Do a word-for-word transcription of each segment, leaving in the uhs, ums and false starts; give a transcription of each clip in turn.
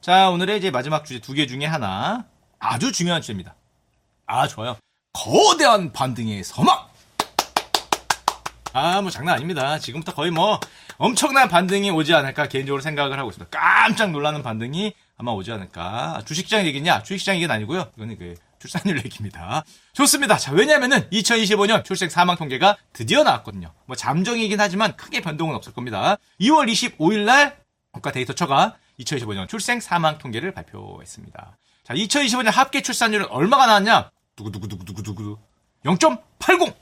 자, 오늘의 이제 마지막 주제 두 개 중에 하나. 아주 중요한 주제입니다. 아, 좋아요. 거대한 반등의 서막! 아, 뭐 장난 아닙니다. 지금부터 거의 뭐 엄청난 반등이 오지 않을까 개인적으로 생각을 하고 있습니다. 깜짝 놀라는 반등이 아마 오지 않을까. 주식시장 얘기냐? 주식시장 얘기는 아니고요. 이거는 그 출산율 얘기입니다. 좋습니다. 자, 왜냐면은 이천이십오 년 출생 사망 통계가 드디어 나왔거든요. 뭐 잠정이긴 하지만 크게 변동은 없을 겁니다. 이월 이십오일 날 국가데이터처가 이천이십오 년 출생 사망 통계를 발표했습니다. 자, 이천이십오 년 합계 출산율은 얼마가 나왔냐? 두구두구두구두구두구 영 점 팔공.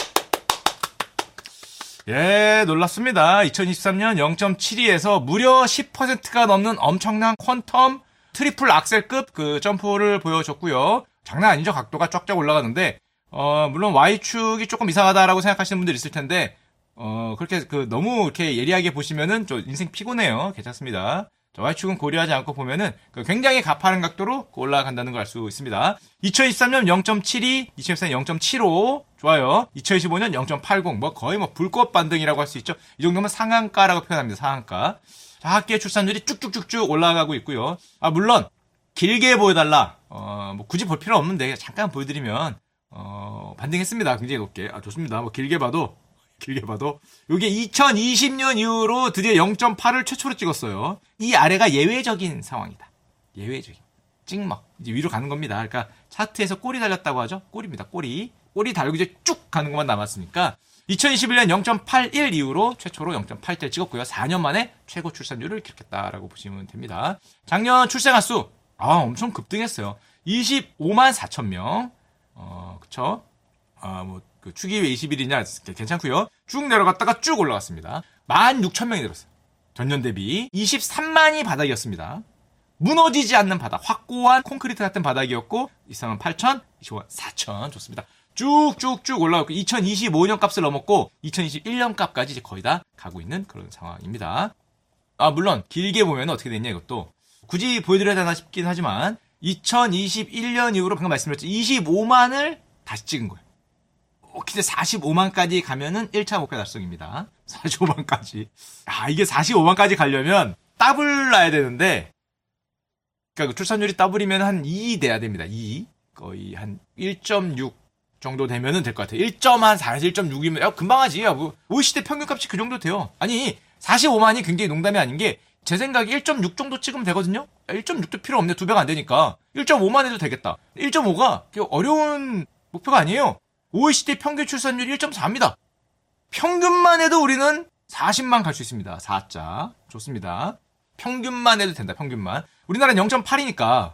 예, 놀랐습니다. 이천이십삼 년 영 점 칠이에서 무려 십 퍼센트가 넘는 엄청난 퀀텀 트리플 악셀급 그 점프를 보여줬고요. 장난 아니죠? 각도가 쫙쫙 올라가는데, 어, 물론 Y축이 조금 이상하다라고 생각하시는 분들 있을 텐데, 어, 그렇게 그 너무 이렇게 예리하게 보시면은 좀 인생 피곤해요. 괜찮습니다. Y축은 고려하지 않고 보면은 굉장히 가파른 각도로 올라간다는 걸 알 수 있습니다. 이천이십삼 년 영 점 칠이, 이천이십사 년 영 점 칠오, 좋아요. 이천이십오 년 영 점 팔공, 뭐 거의 뭐 불꽃 반등이라고 할 수 있죠. 이 정도면 상한가라고 표현합니다. 상한가. 자, 합계 출산율이 쭉쭉쭉쭉 올라가고 있고요. 아, 물론 길게 보여달라. 어, 뭐 굳이 볼 필요 없는데 잠깐 보여드리면 어, 반등했습니다. 굉장히 높게. 아, 좋습니다. 뭐 길게 봐도. 길게 봐도 이게 이천이십 년 이후로 드디어 영 점 팔을 최초로 찍었어요. 이 아래가 예외적인 상황이다. 예외적인. 찍먹. 이제 위로 가는 겁니다. 그러니까 차트에서 꼬리 달렸다고 하죠. 꼬리입니다. 꼬리. 꼬리 달고 이제 쭉 가는 것만 남았으니까 이천이십일 년 영 점 팔일 이후로 최초로 영 점 팔대를 찍었고요. 사 년 만에 최고 출산율을 기록했다라고 보시면 됩니다. 작년 출생아 수 아, 엄청 급등했어요. 이십오만 사천 명. 어, 그쵸? 아, 뭐 그 축이 왜 이십 일이냐 괜찮고요. 쭉 내려갔다가 쭉 올라갔습니다. 만 육천 명이 늘었어요. 전년 대비 이십삼만이 바닥이었습니다. 무너지지 않는 바닥, 확고한 콘크리트 같은 바닥이었고 이십삼만 팔천, 이십오만 사천 좋습니다. 쭉쭉쭉 올라갔고 이천이십오 년 값을 넘었고 이천이십일 년 값까지 이제 거의 다 가고 있는 그런 상황입니다. 아, 물론 길게 보면 어떻게 됐냐 이것도 굳이 보여드려야 되나 싶긴 하지만 이천이십일 년 이후로 방금 말씀드렸죠. 이십오만을 다시 찍은 거예요. 근데 사십오만까지 가면은 일 차 목표 달성입니다. 사십오만까지. 아, 이게 사십오만까지 가려면 더블 나야 되는데, 그러니까 출산율이 더블이면 한 이 돼야 됩니다. 이. 거의 한 일 점 육 정도 되면은 될 것 같아요. 일 점 사에서 일 점 육이면, 야, 금방 하지. 야, 뭐, 오이시디 평균값이 그 정도 돼요. 아니, 사십오만이 굉장히 농담이 아닌 게, 제 생각에 일 점 육 정도 찍으면 되거든요? 일 점 육도 필요 없네. 두 배가 안 되니까. 일 점 오만 해도 되겠다. 일 점 오가 어려운 목표가 아니에요. 오이시디 평균 출산율이 일 점 사입니다. 평균만 해도 우리는 사십만 갈 수 있습니다. 사 자. 좋습니다. 평균만 해도 된다, 평균만. 우리나라는 영 점 팔이니까.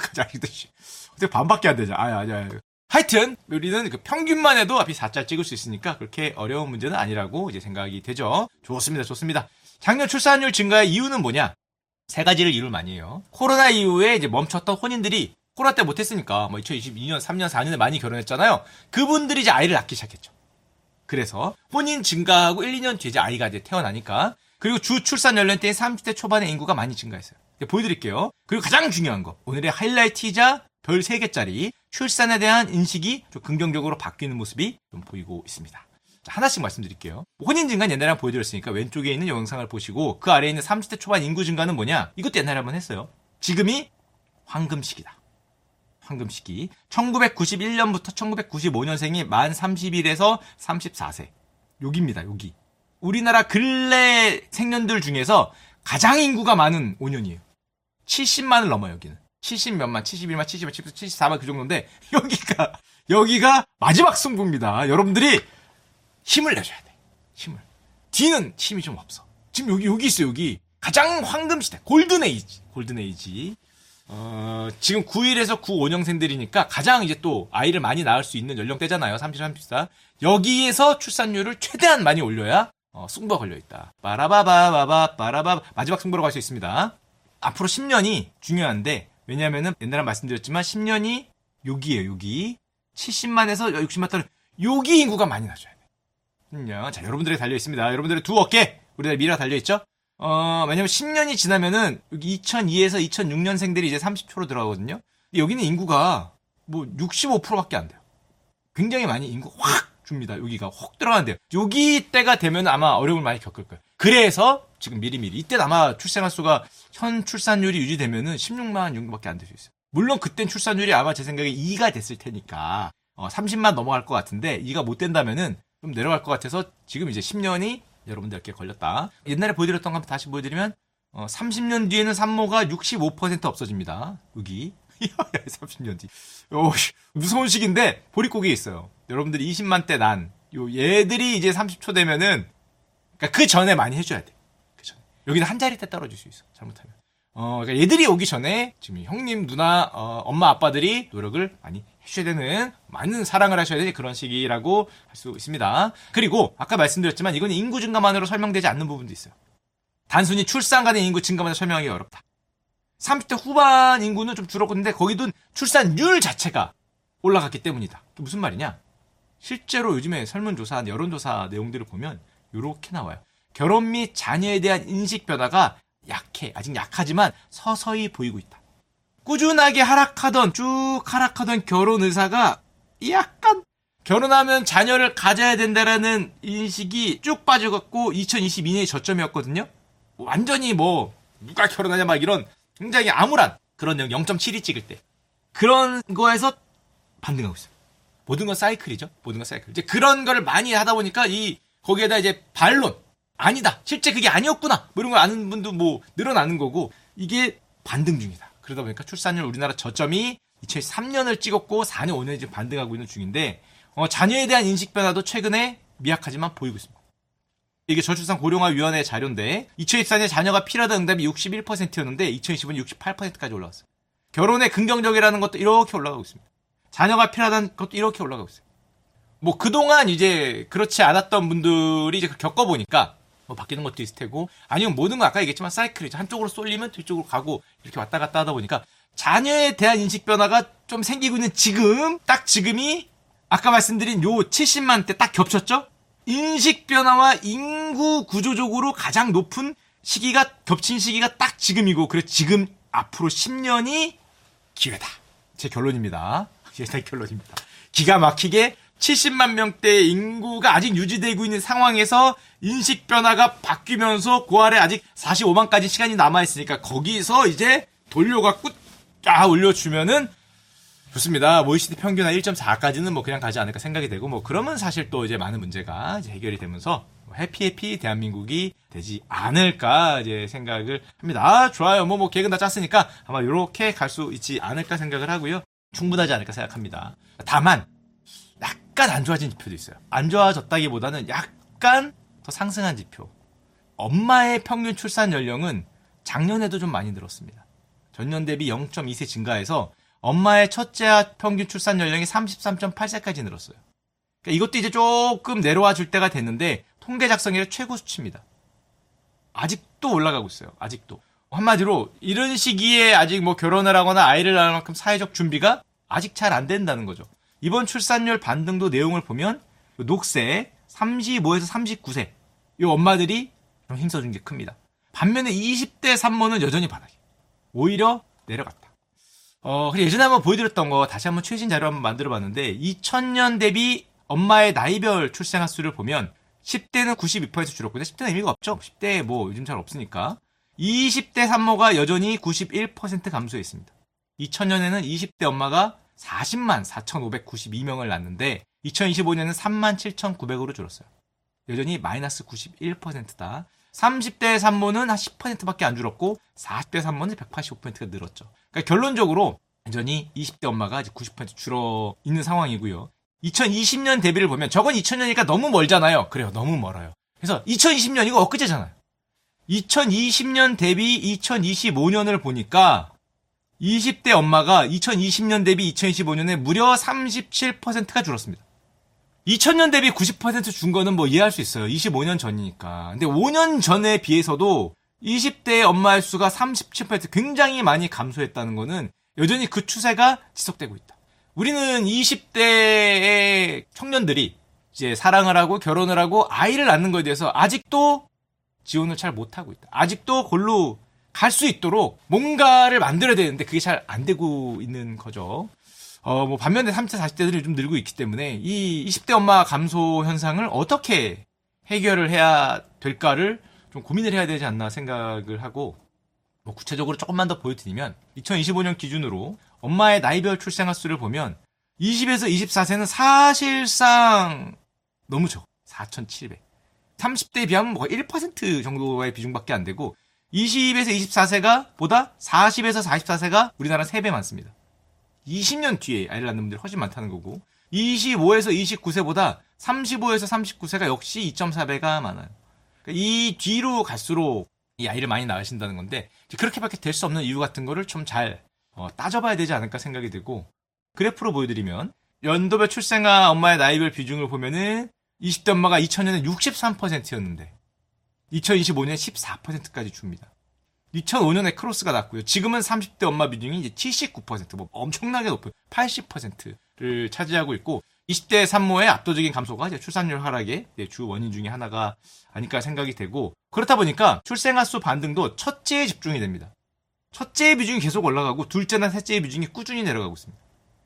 어떻게 반밖에 안 되죠. 아야, 아야. 하여튼, 우리는 그 평균만 해도 앞이 사 자 찍을 수 있으니까 그렇게 어려운 문제는 아니라고 이제 생각이 되죠. 좋습니다, 좋습니다. 작년 출산율 증가의 이유는 뭐냐? 세 가지를 이유를 많이 해요. 코로나 이후에 이제 멈췄던 혼인들이 코로나 때 못했으니까 뭐 이천이십이 년, 삼 년, 사 년에 많이 결혼했잖아요. 그분들이 이제 아이를 낳기 시작했죠. 그래서 혼인 증가하고 일, 이 년 뒤에 이제 아이가 이제 태어나니까 그리고 주 출산 연령대인 삼십 대 초반의 인구가 많이 증가했어요. 보여드릴게요. 그리고 가장 중요한 거 오늘의 하이라이트이자 별 세 개짜리 출산에 대한 인식이 좀 긍정적으로 바뀌는 모습이 좀 보이고 있습니다. 자, 하나씩 말씀드릴게요. 혼인 증가는 옛날에 보여드렸으니까 왼쪽에 있는 영상을 보시고 그 아래에 있는 삼십 대 초반 인구 증가는 뭐냐? 이것도 옛날에 한번 했어요. 지금이 황금 시기다. 황금 시기. 천구백구십일 년부터 천구백구십오 년생이 만 삼십일에서 삼십사 세. 여기입니다, 여기. 우리나라 근래 생년들 중에서 가장 인구가 많은 오 년이에요. 칠십만을 넘어요, 여기는. 칠십 몇만, 칠십일만, 칠십만, 칠십사만 그 정도인데, 여기가, 여기가 마지막 승부입니다. 여러분들이 힘을 내줘야 돼. 힘을. D는 힘이 좀 없어. 지금 여기, 여기 있어요, 여기. 가장 황금 시대. 골든 에이지. 골든 에이지. 어, 지금 구 일에서 구 오 년생들이니까 가장 이제 또 아이를 많이 낳을 수 있는 연령대잖아요. 삼십, 삼십사. 여기에서 출산율을 최대한 많이 올려야 어, 승부가 걸려있다. 빠라바바바바 빠라바 마지막 승부로 갈 수 있습니다. 앞으로 십 년이 중요한데 왜냐면은 옛날에 말씀드렸지만 십 년이 여기에요. 여기 칠십만에서 육십만 달러 여기 인구가 많이 나줘야 돼. 십 년. 자, 여러분들에게 달려있습니다. 여러분들의 두 어깨 우리나라 미래가 달려있죠. 어, 왜냐면 십 년이 지나면은, 여기 이천이에서 이천육 년생들이 이제 삼십 초로 들어가거든요? 근데 여기는 인구가, 뭐, 육십오 퍼센트밖에 안 돼요. 굉장히 많이 인구 확 줍니다. 여기가 확 들어가는데요. 여기 때가 되면 아마 어려움을 많이 겪을 거예요. 그래서 지금 미리미리 이때 아마 출생아 수가 현 출산율이 유지되면은 십육만 정도밖에 안 될 수 있어요. 물론 그땐 출산율이 아마 제 생각에 이가 됐을 테니까 어, 삼십만 넘어갈 것 같은데 이가 못 된다면은 좀 내려갈 것 같아서 지금 이제 십 년이 여러분들께 걸렸다. 옛날에 보여드렸던 거 한번 다시 보여드리면 어, 삼십 년 뒤에는 산모가 육십오 퍼센트 없어집니다. 여기 삼십 년 뒤. 오, 무서운 시기인데 보릿고개에 있어요. 여러분들이 이십만 대 난 요 얘들이 이제 삼십 초 되면은 그러니까 그 전에 많이 해줘야 돼. 그 전에 여기는 한 자리 때 떨어질 수 있어. 잘못하면. 어, 그러니까 얘들이 오기 전에 지금 형님, 누나, 어, 엄마, 아빠들이 노력을 많이 해줘야 되는, 많은 사랑을 하셔야 되는 그런 시기라고 할 수 있습니다. 그리고 아까 말씀드렸지만 이건 인구 증가만으로 설명되지 않는 부분도 있어요. 단순히 출산 간의 인구 증가만 설명하기 어렵다. 삼십 대 후반 인구는 좀 줄었는데 거기도 출산율 자체가 올라갔기 때문이다. 그게 무슨 말이냐? 실제로 요즘에 설문조사, 여론조사 내용들을 보면 이렇게 나와요. 결혼 및 자녀에 대한 인식 변화가 약해. 아직 약하지만 서서히 보이고 있다. 꾸준하게 하락하던 쭉 하락하던 결혼 의사가 약간 결혼하면 자녀를 가져야 된다라는 인식이 쭉 빠져갖고 이천이십이 년이 저점이었거든요. 완전히 뭐 누가 결혼하냐 막 이런 굉장히 암울한 그런 내용 영 점 칠이 찍을 때 그런 거에서 반등하고 있어요. 모든 건 사이클이죠. 모든 건 사이클. 이제 그런 거를 많이 하다 보니까 이 거기에다 이제 반론 아니다. 실제 그게 아니었구나. 뭐 이런 걸 아는 분도 뭐 늘어나는 거고 이게 반등 중이다. 그러다 보니까 출산율 우리나라 저점이 이천이십삼 년을 찍었고 사 년, 오 년이 지금 반등하고 있는 중인데 어, 자녀에 대한 인식 변화도 최근에 미약하지만 보이고 있습니다. 이게 저출산 고령화위원회 자료인데 이천이십사 년에 자녀가 필요하다는 응답이 육십일 퍼센트였는데 이천이십오 년 육십팔 퍼센트까지 올라왔어요. 결혼에 긍정적이라는 것도 이렇게 올라가고 있습니다. 자녀가 필요하다는 것도 이렇게 올라가고 있어요. 뭐 그동안 이제 그렇지 않았던 분들이 이제 겪어보니까 뭐 바뀌는 것도 있을 테고 아니면 모든 거 아까 얘기했지만 사이클이죠. 한쪽으로 쏠리면 뒤쪽으로 가고 이렇게 왔다 갔다 하다 보니까 자녀에 대한 인식 변화가 좀 생기고 있는 지금 딱 지금이 아까 말씀드린 요 칠십만 대 딱 겹쳤죠? 인식 변화와 인구 구조적으로 가장 높은 시기가 겹친 시기가 딱 지금이고 그래서 지금 앞으로 십 년이 기회다. 제 결론입니다. 제 결론입니다. 기가 막히게 칠십만 명대의 인구가 아직 유지되고 있는 상황에서 인식 변화가 바뀌면서 그 아래 아직 사십오만까지 시간이 남아있으니까 거기서 이제 돌려갖고 쫙 올려주면은 좋습니다. 뭐 오이시디 평균 한 일 점 사까지는 뭐 그냥 가지 않을까 생각이 되고 뭐 그러면 사실 또 이제 많은 문제가 이제 해결이 되면서 해피해피 대한민국이 되지 않을까 이제 생각을 합니다. 아, 좋아요. 뭐 뭐 계획은 다 짰으니까 아마 이렇게 갈 수 있지 않을까 생각을 하고요. 충분하지 않을까 생각합니다. 다만 약간 안 좋아진 지표도 있어요. 안 좋아졌다기보다는 약간 더 상승한 지표. 엄마의 평균 출산 연령은 작년에도 좀 많이 늘었습니다. 전년 대비 영 점 이 세 증가해서 엄마의 첫째아 평균 출산 연령이 삼십삼 점 팔 세까지 늘었어요. 그러니까 이것도 이제 조금 내려와 줄 때가 됐는데 통계 작성일의 최고 수치입니다. 아직도 올라가고 있어요. 아직도. 한마디로 이런 시기에 아직 뭐 결혼을 하거나 아이를 낳을 만큼 사회적 준비가 아직 잘 안 된다는 거죠. 이번 출산율 반등도 내용을 보면 녹색 삼십오에서 삼십구 세 이 엄마들이 좀 힘써준 게 큽니다. 반면에 이십 대 산모는 여전히 바닥이 오히려 내려갔다. 어, 그리고 예전에 한번 보여드렸던 거 다시 한번 최신 자료 한번 만들어봤는데 이천 년 대비 엄마의 나이별 출생아 수를 보면 십 대는 구십이 퍼센트 줄었고 근데 십 대는 의미가 없죠. 십 대 뭐 요즘 잘 없으니까. 이십 대 산모가 여전히 구십일 퍼센트 감소했습니다. 이천 년에는 이십 대 엄마가 사십만 사천오백구십이 명을 낳았는데 이천이십오 년은 삼만 칠천구백으로 줄었어요. 여전히 마이너스 구십일 퍼센트다. 삼십 대 산모는 한 십 퍼센트밖에 안 줄었고 사십 대 산모는 백팔십오 퍼센트가 늘었죠. 그러니까 결론적으로 여전히 이십 대 엄마가 이제 구십 퍼센트 줄어 있는 상황이고요. 이천이십 년 대비를 보면 저건 이천 년이니까 너무 멀잖아요. 그래요. 너무 멀어요. 그래서 이천이십 년 이거 엊그제잖아요. 이천이십 년 대비 이천이십오 년을 보니까 이십 대 엄마가 이천이십 년 대비 이천이십오 년에 무려 삼십칠 퍼센트가 줄었습니다. 이천 년 대비 구십 퍼센트 준 거는 뭐 이해할 수 있어요. 이십오 년 전이니까. 근데 오 년 전에 비해서도 이십 대의 엄마의 수가 삼십칠 퍼센트 굉장히 많이 감소했다는 거는 여전히 그 추세가 지속되고 있다. 우리는 이십 대의 청년들이 이제 사랑을 하고 결혼을 하고 아이를 낳는 거에 대해서 아직도 지원을 잘 못하고 있다. 아직도 골로 갈 수 있도록 뭔가를 만들어야 되는데 그게 잘 안 되고 있는 거죠. 어, 뭐, 반면에 삼십 대, 사십 대들이 좀 늘고 있기 때문에 이 이십 대 엄마 감소 현상을 어떻게 해결을 해야 될까를 좀 고민을 해야 되지 않나 생각을 하고, 뭐 구체적으로 조금만 더 보여드리면 이천이십오 년 기준으로 엄마의 나이별 출생아 수를 보면 이십에서 이십사 세는 사실상 너무 적어. 사천칠백. 삼십 대에 비하면 뭐 일 퍼센트 정도의 비중밖에 안 되고, 이십에서 이십사 세가 보다 사십에서 사십사 세가 우리나라 세 배 많습니다. 이십 년 뒤에 아이를 낳는 분들이 훨씬 많다는 거고, 이십오에서 이십구 세보다 삼십오에서 삼십구 세가 역시 이 점 사 배가 많아요. 그러니까 이 뒤로 갈수록 이 아이를 많이 낳으신다는 건데, 그렇게밖에 될 수 없는 이유 같은 거를 좀 잘 어, 따져봐야 되지 않을까 생각이 들고, 그래프로 보여드리면 연도별 출생아 엄마의 나이별 비중을 보면은 이십 대 엄마가 이천 년에 육십삼 퍼센트였는데 이천이십오 년에 십사 퍼센트까지 줍니다. 이천오 년에 크로스가 났고요. 지금은 삼십 대 엄마 비중이 이제 칠십구 퍼센트, 뭐 엄청나게 높은 팔십 퍼센트를 차지하고 있고, 이십 대 산모의 압도적인 감소가 이제 출산율 하락의 주 원인 중에 하나가 아닐까 생각이 되고, 그렇다 보니까 출생아 수 반등도 첫째에 집중이 됩니다. 첫째의 비중이 계속 올라가고 둘째나 셋째의 비중이 꾸준히 내려가고 있습니다.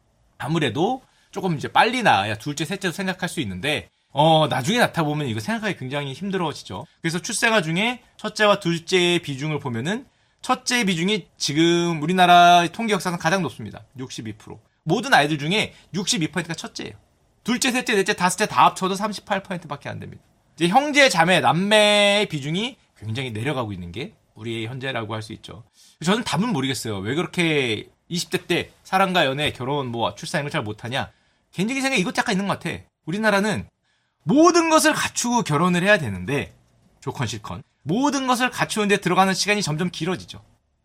아무래도 조금 이제 빨리 낳아야 둘째, 셋째도 생각할 수 있는데, 어, 나중에 낳다 보면 이거 생각하기 굉장히 힘들어지죠. 그래서 출생아 중에 첫째와 둘째의 비중을 보면은 첫째의 비중이 지금 우리나라 통계 역사상 가장 높습니다. 육십이 퍼센트. 모든 아이들 중에 육십이 퍼센트가 첫째예요. 둘째, 셋째, 넷째, 다섯째 다 합쳐도 삼십팔 퍼센트밖에 안 됩니다. 이제 형제, 자매, 남매의 비중이 굉장히 내려가고 있는 게 우리의 현재라고 할 수 있죠. 저는 답은 모르겠어요. 왜 그렇게 이십 대 때 사랑과 연애, 결혼, 뭐 출산 이런 걸 잘 못하냐? 개인적인 생각에 이것도 약간 있는 것 같아. 우리나라는 모든 것을 갖추고 결혼을 해야 되는데, 좋건 싫건 모든 것을 갖추는데 들어가는 시간이 점점 길어지죠.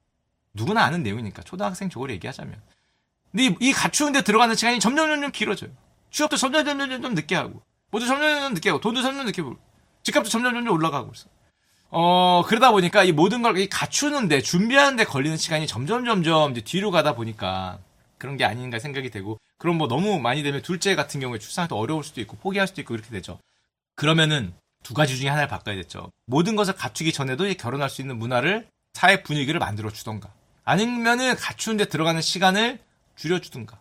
누구나 아는 내용이니까 초등학생 쪽으로 얘기하자면. 근데 이 갖추는데 들어가는 시간이 점점 점점 길어져요. 취업도 점점 점점 점점 늦게 하고, 뭐도 점점 점점 늦게 하고, 돈도 점점 늦게 벌고, 집값도 점점 점점 올라가고 있어. 어 그러다 보니까 이 모든 걸 이 갖추는데 준비하는데 걸리는 시간이 점점 점점 이제 뒤로 가다 보니까 그런 게 아닌가 생각이 되고, 그럼 뭐 너무 많이 되면 둘째 같은 경우에 출산이 더 어려울 수도 있고 포기할 수도 있고 그렇게 되죠. 그러면은 두 가지 중에 하나를 바꿔야겠죠. 모든 것을 갖추기 전에도 결혼할 수 있는 문화를, 사회 분위기를 만들어 주던가, 아니면은 갖추는데 들어가는 시간을 줄여주든가.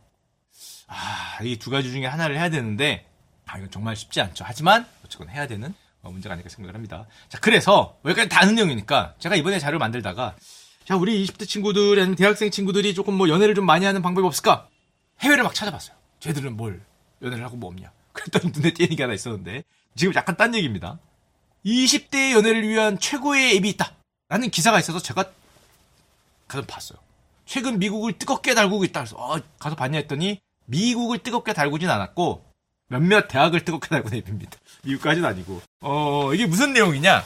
아, 이 두 가지 중에 하나를 해야 되는데, 아, 이건 정말 쉽지 않죠. 하지만 어쨌건 해야 되는 문제가 아닐까 생각을 합니다. 자, 그래서 여기까지 다 아는 내용이니까 제가 이번에 자료를 만들다가, 자, 우리 이십 대 친구들, 아니면 대학생 친구들이 조금 뭐 연애를 좀 많이 하는 방법이 없을까? 해외를 막 찾아봤어요. 쟤들은 뭘 연애를 하고 뭐 없냐? 그랬더니 눈에 띄는 게 하나 있었는데, 지금 약간 딴 얘기입니다. 이십 대의 연애를 위한 최고의 앱이 있다 라는 기사가 있어서 제가 가서 봤어요. 최근 미국을 뜨겁게 달구고 있다. 그래서 어, 가서 봤냐 했더니 미국을 뜨겁게 달구진 않았고 몇몇 대학을 뜨겁게 달구는 앱입니다. 미국까지는 아니고. 어, 이게 무슨 내용이냐?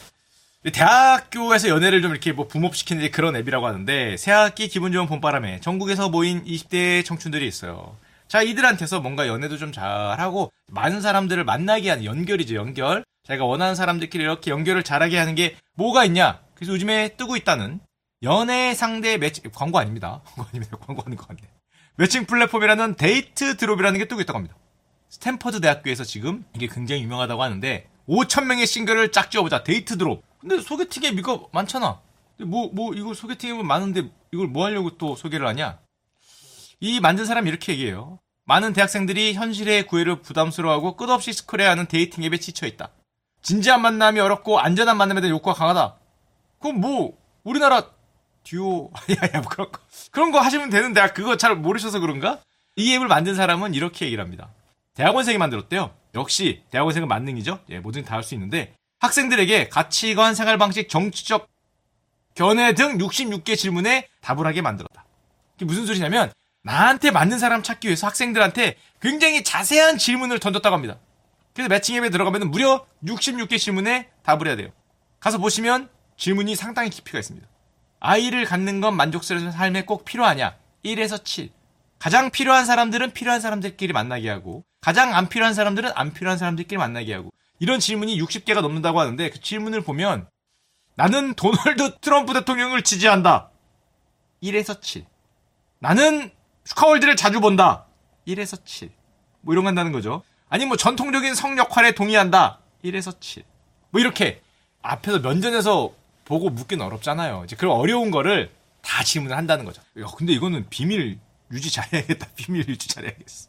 대학교에서 연애를 좀 이렇게 뭐 붐업시키는 그런 앱이라고 하는데, 새학기 기분 좋은 봄바람에 전국에서 모인 이십 대 청춘들이 있어요. 자, 이들한테서 뭔가 연애도 좀 잘하고 많은 사람들을 만나게 하는 연결이죠, 연결. 자기가 원하는 사람들끼리 이렇게 연결을 잘하게 하는 게 뭐가 있냐? 그래서 요즘에 뜨고 있다는 연애 상대 매칭, 광고 아닙니다. 광고 아닙니다. 광고하는 것 같네. 매칭 플랫폼이라는 데이트 드롭이라는 게 뜨고 있다고 합니다. 스탠퍼드 대학교에서 지금 이게 굉장히 유명하다고 하는데, 오천 명의 싱글을 짝 지어보자. 데이트 드롭. 근데 소개팅 앱 이거 많잖아. 뭐, 뭐, 이거 소개팅 앱은 많은데 이걸 뭐 하려고 또 소개를 하냐? 이 만든 사람이 이렇게 얘기해요. 많은 대학생들이 현실의 구애를 부담스러워하고 끝없이 스크롤해하는 데이팅 앱에 지쳐있다. 진지한 만남이 어렵고 안전한 만남에 대한 욕구가 강하다. 그럼 뭐 우리나라 듀오 야야 뭐 그런 거 그런 거 하시면 되는데, 아, 그거 잘 모르셔서 그런가? 이 앱을 만든 사람은 이렇게 얘기를 합니다. 대학원생이 만들었대요. 역시 대학원생은 만능이죠. 예, 뭐든 다 할 수 있는데, 학생들에게 가치관, 생활방식, 정치적 견해 등 육십육 개 질문에 답을 하게 만들었다. 이게 무슨 소리냐면, 나한테 맞는 사람 찾기 위해서 학생들한테 굉장히 자세한 질문을 던졌다고 합니다. 그래서 매칭 앱에 들어가면 무려 육십육 개 질문에 답을 해야 돼요. 가서 보시면 질문이 상당히 깊이가 있습니다. 아이를 갖는 건 만족스러운 삶에 꼭 필요하냐? 일에서 칠. 가장 필요한 사람들은 필요한 사람들끼리 만나게 하고, 가장 안 필요한 사람들은 안 필요한 사람들끼리 만나게 하고, 이런 질문이 육십 개가 넘는다고 하는데, 그 질문을 보면 나는 도널드 트럼프 대통령을 지지한다. 일에서 칠. 나는 슈카월드를 자주 본다. 일에서 칠. 뭐 이런 거 한다는 거죠. 아니 뭐 전통적인 성 역할에 동의한다. 일에서 칠. 뭐 이렇게 앞에서 면전에서 보고 묻기는 어렵잖아요. 이제 그런 어려운 거를 다 질문을 한다는 거죠. 야, 근데 이거는 비밀 유지 잘해야겠다. 비밀 유지 잘해야겠어.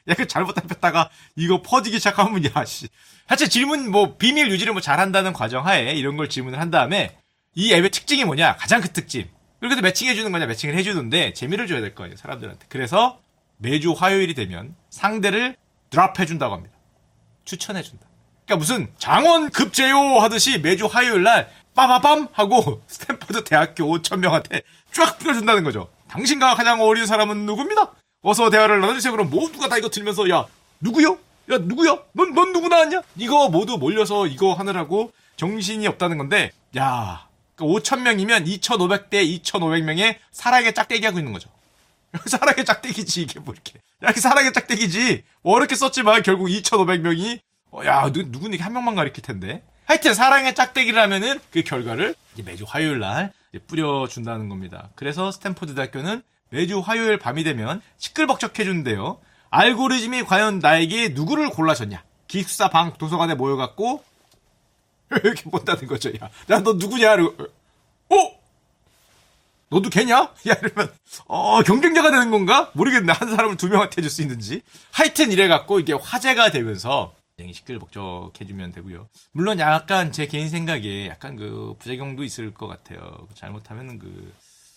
야, 그 잘못 답했다가 이거 퍼지기 시작하면, 야, 씨. 사실 질문, 뭐, 비밀 유지를 뭐 잘한다는 과정하에 이런 걸 질문을 한 다음에 이 앱의 특징이 뭐냐? 가장 큰 특징. 그렇게도 매칭해주는 거냐? 매칭을 해주는데 재미를 줘야 될 거 아니에요, 사람들한테. 그래서 매주 화요일이 되면 상대를 드랍해준다고 합니다. 추천해준다. 그러니까 무슨 장원 급제요 하듯이 매주 화요일 날 빠바밤 하고 스탠퍼드 대학교 오천 명한테 쫙 뿌려준다는 거죠. 당신과 가장 어린 사람은 누굽니다? 어서 대화를 나눠주세요. 그럼 모두가 다 이거 들으면서 야 누구요? 야 누구야? 넌, 넌 누구 나왔냐? 이거 모두 몰려서 이거 하느라고 정신이 없다는 건데 야 그러니까 오천 명이면 이천오백 대 이천오백 명의 사랑의 짝대기 하고 있는 거죠. 사랑의 짝대기지 이게 뭐 이렇게. 야 이게 사랑의 짝대기지. 뭐 어렵게 썼지만 결국 이천오백 명이 어, 야 누, 누군 이게 한 명만 가리킬 텐데. 하여튼 사랑의 짝대기라면은 그 결과를 이제 매주 화요일 날 이제 뿌려준다는 겁니다. 그래서 스탠포드 대학교는 매주 화요일 밤이 되면 시끌벅적해준대요. 알고리즘이 과연 나에게 누구를 골라줬냐. 기숙사 방 도서관에 모여갖고 이렇게 본다는 거죠. 야, 야, 너 누구냐? 이러고, 어? 너도 걔냐? 야, 이러면, 어, 경쟁자가 되는 건가? 모르겠네. 한 사람을 두 명한테 해줄 수 있는지. 하여튼 이래갖고 이게 화제가 되면서 굉장히 시끌벅적해주면 되고요. 물론 약간 제 개인 생각에 약간 그 부작용도 있을 것 같아요. 잘못하면은 그,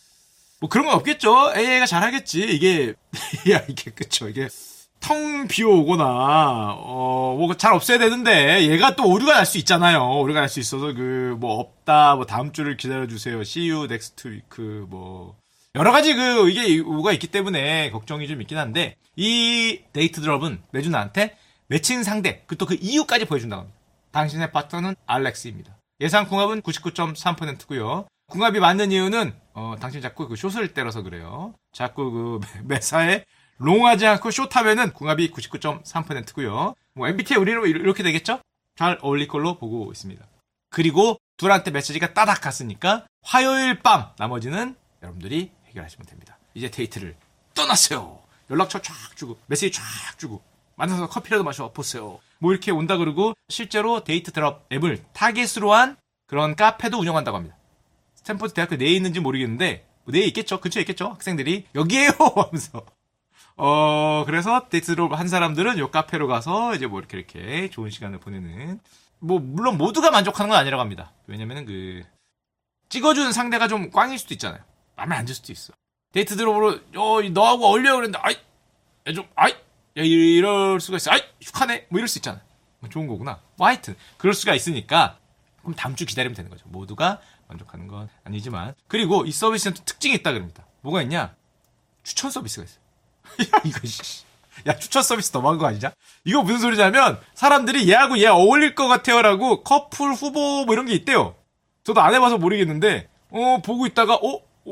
뭐 그런 건 없겠죠? 에이아이가 잘하겠지. 이게, 야, 이게, 그쵸. 이게, 텅 비어오거나, 어, 뭐, 잘 없애야 되는데, 얘가 또 오류가 날 수 있잖아요. 오류가 날 수 있어서, 그, 뭐, 없다, 뭐, 다음 주를 기다려주세요. See you next week, 뭐. 여러 가지 그, 이게, 오가 있기 때문에 걱정이 좀 있긴 한데, 이 데이트 드롭은 매주 나한테 매칭 상대, 그 또 그 이유까지 보여준다고 합니다. 당신의 파트너는 알렉스입니다. 예상 궁합은 구십구 점 삼 퍼센트고요. 궁합이 맞는 이유는, 어, 당신 자꾸 그 숏을 때려서 그래요. 자꾸 그, 매사에, 롱하지 않고 숏하면은 궁합이 구십구 점 삼 퍼센트고요. 뭐 엠비티아이 우리는 이렇게 되겠죠? 잘 어울릴 걸로 보고 있습니다. 그리고 둘한테 메시지가 따닥 갔으니까 화요일 밤 나머지는 여러분들이 해결하시면 됩니다. 이제 데이트를 떠났어요. 연락처 쫙 주고 메시지 쫙 주고 만나서 커피라도 마셔 보세요. 뭐 이렇게 온다 그러고 실제로 데이트 드롭 앱을 타깃으로 한 그런 카페도 운영한다고 합니다. 스탠포드 대학교 내에 있는지 모르겠는데 뭐 내에 있겠죠? 근처에 있겠죠? 학생들이 여기에요 하면서 어, 그래서 데이트로 한 사람들은 요 카페로 가서 이제 뭐 이렇게 이렇게 좋은 시간을 보내는. 뭐, 물론 모두가 만족하는 건 아니라고 합니다. 왜냐면은 그, 찍어주는 상대가 좀 꽝일 수도 있잖아요. 마음에 안 들 수도 있어. 데이트 드롭으로, 어, 너하고 어울려 그랬는데, 아이, 야, 좀, 아이, 야, 이럴 수가 있어. 아이, 슉하네. 뭐 이럴 수 있잖아요. 뭐 좋은 거구나. 뭐 하여튼, 그럴 수가 있으니까, 그럼 다음 주 기다리면 되는 거죠. 모두가 만족하는 건 아니지만. 그리고 이 서비스는 또 특징이 있다 그럽니다. 뭐가 있냐? 추천 서비스가 있어요. 야, 이거, 씨. 야, 추천 서비스 너무한 거 아니냐? 이거 무슨 소리냐면, 사람들이 얘하고 얘 어울릴 것 같아요라고 커플 후보 뭐 이런 게 있대요. 저도 안 해봐서 모르겠는데, 어, 보고 있다가, 어, 오,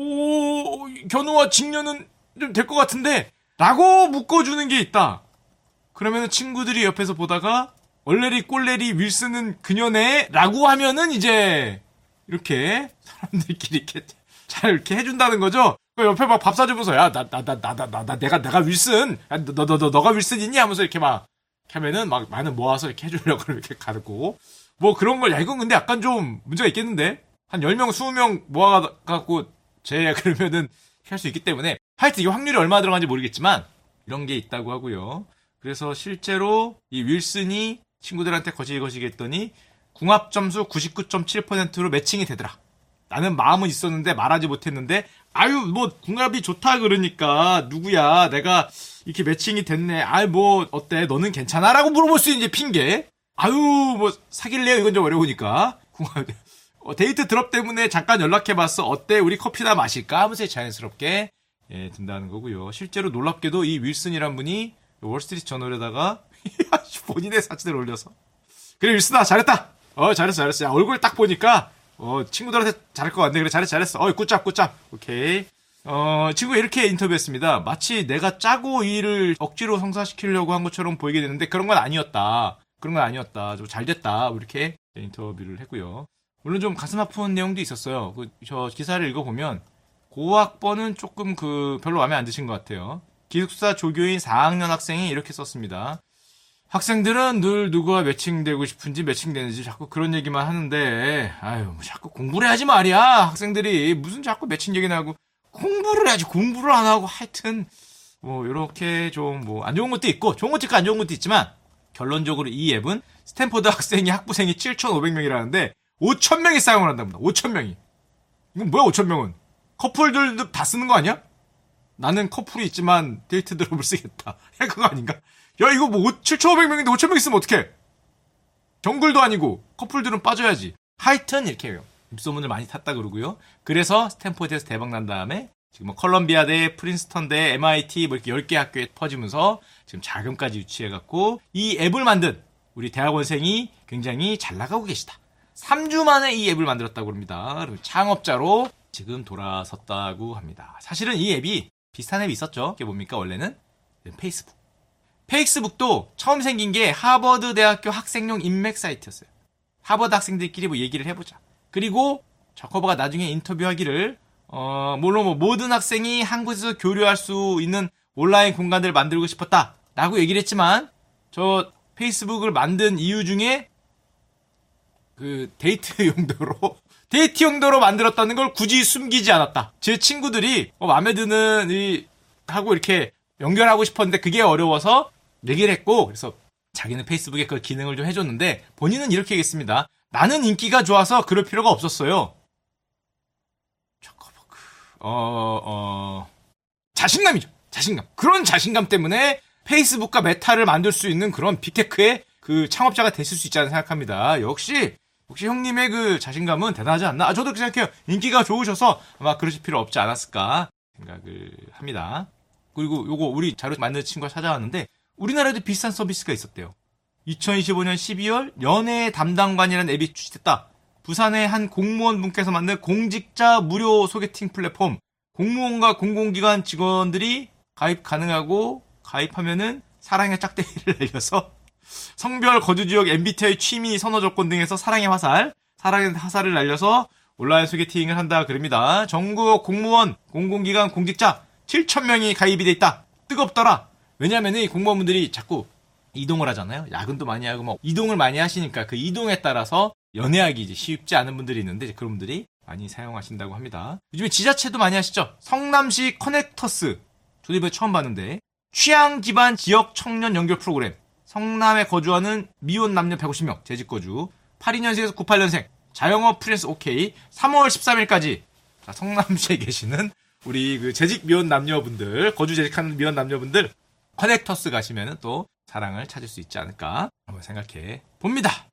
오, 견우와 직녀는 좀 될 것 같은데, 라고 묶어주는 게 있다. 그러면은 친구들이 옆에서 보다가, 얼레리 꼴레리 윌슨은 그녀네? 라고 하면은 이제, 이렇게, 사람들끼리 이렇게, 잘 이렇게 해준다는 거죠? 옆에 막 밥 사주면서, 야, 나, 나, 나, 나, 나, 나, 나, 내가, 내가 윌슨. 야, 너, 너, 너, 너가 윌슨이니? 하면서 이렇게 막, 이렇게 하면은 막 많은 모아서 이렇게 해주려고 이렇게 가르고. 뭐 그런 걸, 야, 이건 근데 약간 좀 문제가 있겠는데? 한 열 명, 이십 명 모아갖고, 제, 그러면은, 할 수 있기 때문에. 하여튼 이 확률이 얼마나 들어간지 모르겠지만, 이런 게 있다고 하고요. 그래서 실제로 이 윌슨이 친구들한테 거시기거시기 했더니, 궁합 점수 구십구 점 칠 퍼센트로 매칭이 되더라. 나는 마음은 있었는데 말하지 못했는데 아유 뭐 궁합이 좋다 그러니까 누구야 내가 이렇게 매칭이 됐네 아유 뭐 어때 너는 괜찮아? 라고 물어볼 수 있는 이제 핑계 아유 뭐 사귈래요? 이건 좀 어려우니까 궁합 어, 데이트 드롭 때문에 잠깐 연락해봤어 어때 우리 커피나 마실까? 하면서 자연스럽게 예, 든다는 거고요. 실제로 놀랍게도 이 윌슨이란 분이 월스트리트 저널에다가 본인의 사진을 올려서 그래 윌슨아 잘했다 어 잘했어 잘했어 야, 얼굴 딱 보니까 어, 친구들한테 잘할 것 같네. 그래, 잘했어, 잘했어. 어이, 굿잡, 굿잡. 오케이. 어, 친구가 이렇게 인터뷰했습니다. 마치 내가 짜고 일을 억지로 성사시키려고 한 것처럼 보이게 되는데 그런 건 아니었다. 그런 건 아니었다. 좀 잘 됐다. 이렇게 인터뷰를 했고요. 물론 좀 가슴 아픈 내용도 있었어요. 그, 저 기사를 읽어보면 고학번은 조금 그, 별로 마음에 안 드신 것 같아요. 기숙사 조교인 사 학년 학생이 이렇게 썼습니다. 학생들은 늘 누구와 매칭되고 싶은지 매칭되는지 자꾸 그런 얘기만 하는데 아유 뭐 자꾸 공부를 해야지 말이야. 학생들이 무슨 자꾸 매칭 얘기나 하고 공부를 해야지 공부를 안 하고 하여튼 뭐 이렇게 좀 뭐 안 좋은 것도 있고 좋은 것도 있고 안 좋은 것도 있지만 결론적으로 이 앱은 스탠포드 학생이 학부생이 칠천오백 명이라는데 오천 명이 사용을 한답니다. 오천 명이. 이건 뭐야 오천 명은? 커플들도 다 쓰는 거 아니야? 나는 커플이 있지만 데이트 드롭을 쓰겠다. 야 그거 아닌가? 야 이거 뭐 칠천오백 명인데 오천 명 있으면 어떡해? 정글도 아니고 커플들은 빠져야지. 하여튼 이렇게 해요. 입소문을 많이 탔다 그러고요. 그래서 스탠포드에서 대박 난 다음에 지금 뭐 컬럼비아대, 프린스턴대, 엠아이티 뭐 이렇게 열 개 학교에 퍼지면서 지금 자금까지 유치해갖고 이 앱을 만든 우리 대학원생이 굉장히 잘 나가고 계시다. 삼 주 만에 이 앱을 만들었다고 합니다. 그리고 창업자로 지금 돌아섰다고 합니다. 사실은 이 앱이 비슷한 앱이 있었죠. 그게 뭡니까 원래는? 페이스북. 페이스북도 처음 생긴 게 하버드 대학교 학생용 인맥 사이트였어요. 하버드 학생들끼리 뭐 얘기를 해보자. 그리고 저커버가 나중에 인터뷰하기를 어 물론 뭐 모든 학생이 한 곳에서 교류할 수 있는 온라인 공간들을 만들고 싶었다 라고 얘기를 했지만 저 페이스북을 만든 이유 중에 그 데이트 용도로 데이트 용도로 만들었다는 걸 굳이 숨기지 않았다. 제 친구들이 어, 마음에 드는 이 하고 이렇게 연결하고 싶었는데 그게 어려워서 얘기를 했고 그래서 자기는 페이스북에 그 기능을 좀 해줬는데 본인은 이렇게 얘기했습니다. 나는 인기가 좋아서 그럴 필요가 없었어요. 어, 어, 자신감이죠. 자신감. 그런 자신감 때문에 페이스북과 메타를 만들 수 있는 그런 빅테크의 그 창업자가 됐을 수 있지 않나 생각합니다. 역시, 역시 형님의 그 자신감은 대단하지 않나? 아, 저도 그렇게 생각해요. 인기가 좋으셔서 아마 그러실 필요 없지 않았을까 생각을 합니다. 그리고 요거 우리 자료 만드는 친구가 찾아왔는데 우리나라에도 비슷한 서비스가 있었대요. 이천이십오 년 십이월 연예 담당관이라는 앱이 출시됐다. 부산의 한 공무원 분께서 만든 공직자 무료 소개팅 플랫폼. 공무원과 공공기관 직원들이 가입 가능하고 가입하면은 사랑의 짝대기를 날려서 성별, 거주지역, 엠비티아이, 취미, 선호 조건 등에서 사랑의 화살, 사랑의 화살을 날려서 온라인 소개팅을 한다 그럽니다. 전국 공무원, 공공기관, 공직자 칠천 명이 가입이 돼 있다. 뜨겁더라. 왜냐면은 이 공무원분들이 자꾸 이동을 하잖아요. 야근도 많이 하고 뭐 이동을 많이 하시니까 그 이동에 따라서 연애하기 이제 쉽지 않은 분들이 있는데 그런 분들이 많이 사용하신다고 합니다. 요즘에 지자체도 많이 하시죠. 성남시 커넥터스. 저도 이번에 처음 봤는데 취향 기반 지역 청년 연결 프로그램. 성남에 거주하는 미혼 남녀 백오십 명 재직 거주. 팔십이 년생에서 구십팔 년생 자영업 프리랜서 오케이. 삼월 십삼일까지 자, 성남시에 계시는 우리 그 재직 미혼 남녀분들 거주 재직하는 미혼 남녀분들 커넥터스 가시면은 또 사랑을 찾을 수 있지 않을까 한번 생각해 봅니다.